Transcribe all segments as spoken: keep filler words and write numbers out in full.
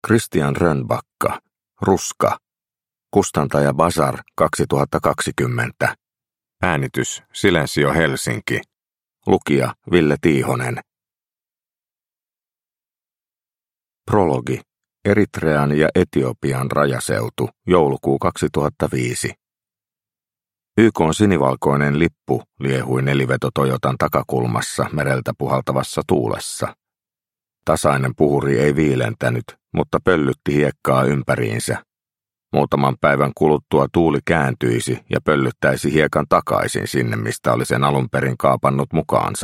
Christian Rönnbacka, Ruska. Kustantaja Bazar kaksituhattakaksikymmentä. Äänitys Silensio Helsinki. Lukija Ville Tiihonen. Prologi. Eritrean ja Etiopian rajaseutu, joulukuu kaksituhattaviisi. Y K:n sinivalkoinen lippu liehui neliveto Toyotan takakulmassa mereltä puhaltavassa tuulessa. Tasainen puhuri ei viilentänyt, mutta pöllytti hiekkaa ympäriinsä. Muutaman päivän kuluttua tuuli kääntyisi ja pöllyttäisi hiekan takaisin sinne, mistä oli sen alun perin kaapannut mukaansa.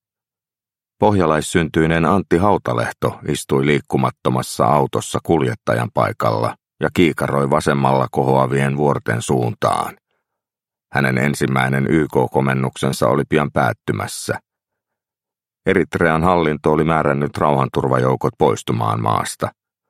Pohjalaissyntyinen Antti Hautalehto istui liikkumattomassa autossa kuljettajan paikalla ja kiikaroi vasemmalla kohoavien vuorten suuntaan. Hänen ensimmäinen Y K-komennuksensa oli pian päättymässä. Eritrean hallinto oli määrännyt rauhanturvajoukot poistumaan maasta.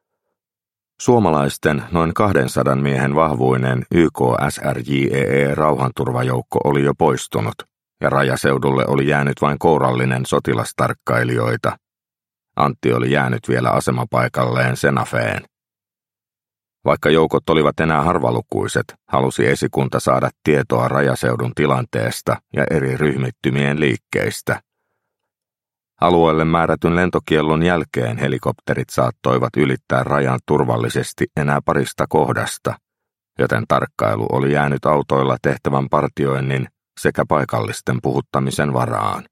Suomalaisten noin kahdensadan miehen vahvuinen Y K S R J E E-rauhanturvajoukko oli jo poistunut, ja rajaseudulle oli jäänyt vain kourallinen sotilastarkkailijoita. Antti oli jäänyt vielä asemapaikalleen Senafeen. Vaikka joukot olivat enää harvalukuiset, halusi esikunta saada tietoa rajaseudun tilanteesta ja eri ryhmittymien liikkeistä. Alueelle määrätyn lentokiellon jälkeen helikopterit saattoivat ylittää rajan turvallisesti enää parista kohdasta, joten tarkkailu oli jäänyt autoilla tehtävän partioinnin sekä paikallisten puhuttamisen varaan.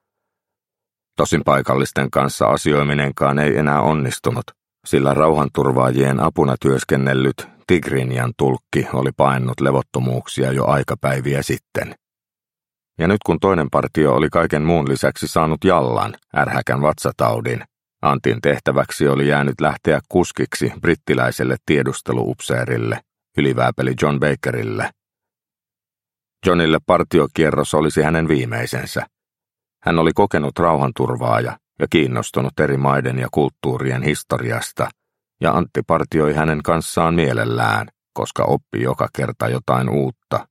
Tosin paikallisten kanssa asioiminenkaan ei enää onnistunut, sillä rauhanturvaajien apuna työskennellyt Tigrinjan tulkki oli paennut levottomuuksia jo aikapäiviä sitten. Ja nyt kun toinen partio oli kaiken muun lisäksi saanut jallan, ärhäkän vatsataudin, Antin tehtäväksi oli jäänyt lähteä kuskiksi brittiläiselle tiedusteluupseerille, ylivääpeli John Bakerille. Johnille partiokierros olisi hänen viimeisensä. Hän oli kokenut rauhanturvaaja ja kiinnostunut eri maiden ja kulttuurien historiasta, ja Antti partioi hänen kanssaan mielellään, koska oppi joka kerta jotain uutta.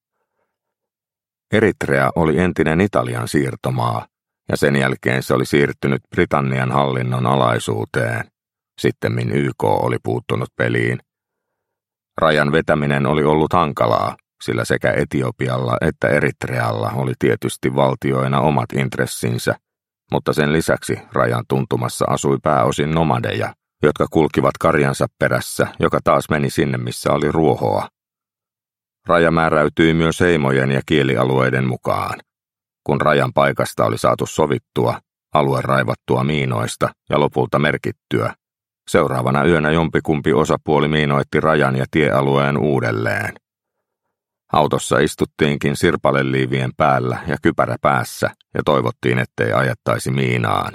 Eritrea oli entinen Italian siirtomaa, ja sen jälkeen se oli siirtynyt Britannian hallinnon alaisuuteen. Sittemmin Y K oli puuttunut peliin. Rajan vetäminen oli ollut hankalaa, sillä sekä Etiopialla että Eritrealla oli tietysti valtioina omat intressinsä, mutta sen lisäksi rajan tuntumassa asui pääosin nomadeja, jotka kulkivat karjansa perässä, joka taas meni sinne, missä oli ruohoa. Raja määräytyi myös heimojen ja kielialueiden mukaan. Kun rajan paikasta oli saatu sovittua, alue raivattua miinoista ja lopulta merkittyä, seuraavana yönä jompikumpi osapuoli miinoitti rajan ja tiealueen uudelleen. Autossa istuttiinkin sirpaleliivien päällä ja kypärä päässä ja toivottiin, ettei ajettaisi miinaan.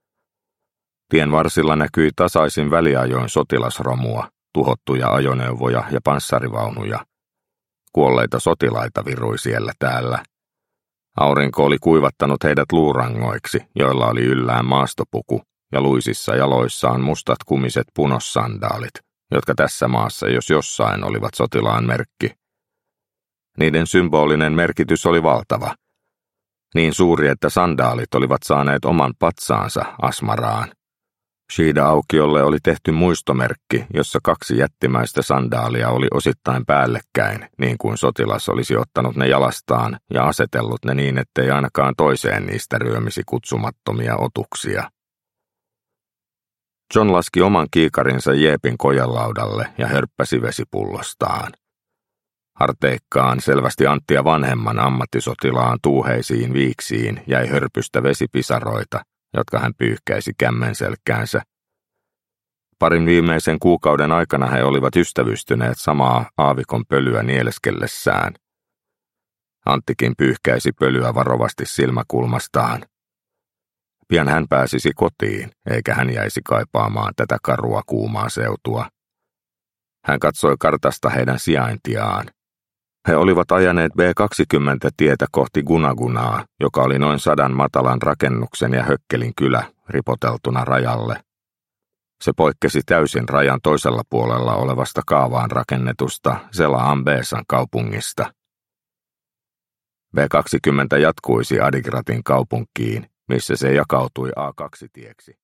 Tien varsilla näkyi tasaisin väliajoin sotilasromua, tuhottuja ajoneuvoja ja panssarivaunuja. Kuolleita sotilaita virui siellä täällä. Aurinko oli kuivattanut heidät luurangoiksi, joilla oli yllään maastopuku ja luisissa jaloissaan mustat kumiset punossandaalit, jotka tässä maassa jos jossain olivat sotilaan merkki. Niiden symbolinen merkitys oli valtava. Niin suuri, että sandaalit olivat saaneet oman patsaansa Asmaraan. Shida-aukiolle oli tehty muistomerkki, jossa kaksi jättimäistä sandaalia oli osittain päällekkäin, niin kuin sotilas olisi ottanut ne jalastaan ja asetellut ne niin, ettei ainakaan toiseen niistä ryömisi kutsumattomia otuksia. John laski oman kiikarinsa jeepin kojelaudalle ja hörppäsi vesipullostaan. Harteikkaan selvästi Anttia vanhemman ammattisotilaan tuuheisiin viiksiin jäi hörpystä vesipisaroita, jotka hän pyyhkäisi kämmen selkäänsä. Parin viimeisen kuukauden aikana he olivat ystävystyneet samaa aavikon pölyä nieleskellessään. Anttikin pyyhkäisi pölyä varovasti silmäkulmastaan. Pian hän pääsisi kotiin, eikä hän jäisi kaipaamaan tätä karua kuumaa seutua. Hän katsoi kartasta heidän sijaintiaan. He olivat ajaneet B kaksikymmentä-tietä kohti Gunagunaa, joka oli noin sadan matalan rakennuksen ja hökkelin kylä ripoteltuna rajalle. Se poikkesi täysin rajan toisella puolella olevasta kaavaan rakennetusta Zela Ambesan kaupungista. B kaksikymmentä jatkuisi Adigratin kaupunkiin, missä se jakautui A kaksi-tieksi.